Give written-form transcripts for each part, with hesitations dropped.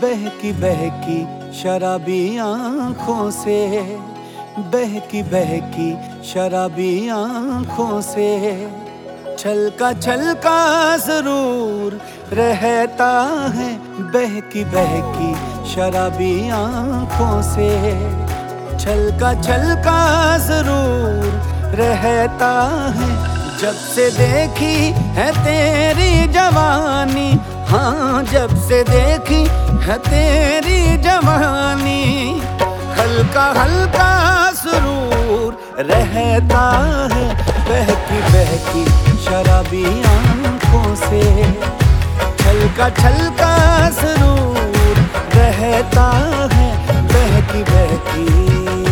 बहकी बहकी शराबी आँखों से, बहकी बहकी शराबी आँखों से छलका छलका जरूर रहता है। बहकी बहकी शराबी आँखों से छलका छलका जरूर रहता है। जब से देखी है तेरी जवानी, हाँ जब से देखी है तेरी जवानी, हल्का हल्का सुरूर रहता है। बहकी बहकी शराबी आँखों से छलका छलका सुरूर रहता है। बहकी बहकी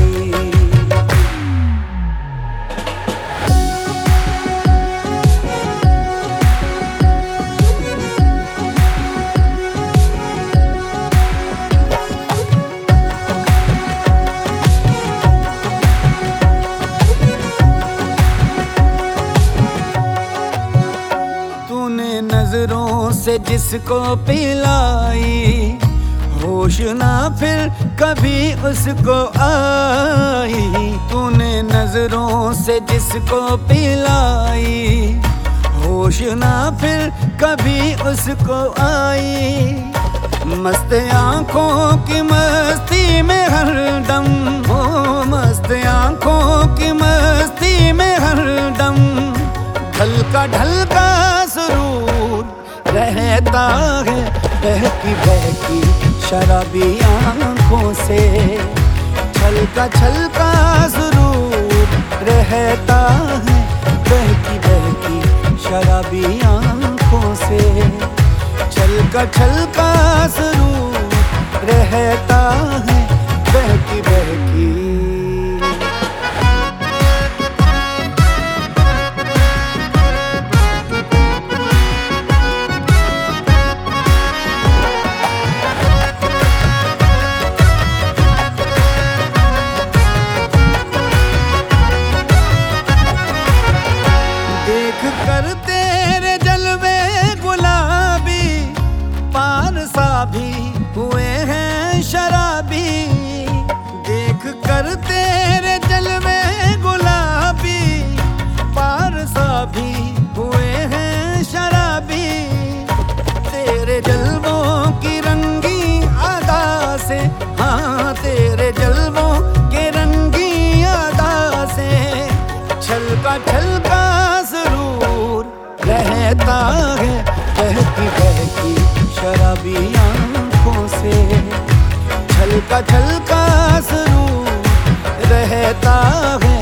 नजरों से जिसको पिलाई, होश ना फिर कभी उसको आई। तूने नजरों से जिसको पिलाई, होश ना फिर कभी उसको आई। मस्त आँखों की मस्ती में हरदम, ओ मस्त आँखों की मस्ती में हरदम ढलका ढलका सुरूर रहता है। बहकी बहकी शराबी आँखों से छलका छलका सुरूर रहता है। बहकी बहकी शराबी आँखों से छलका छलका सुरूर रहता है। बहकी बहकी कर तेरे जलवे गुलाबी, पार सा भी हुए हैं शराबी। देख कर तेरे जलवे गुलाबी, पार सा भी हुए हैं शराबी। तेरे जलवों की रंगी अदा से, हाँ तेरे जलवों के रंगी अदा से छलका छलका रहता है। बहकी बहकी शराबी आँखों से छलका छलका जरूर रहता है।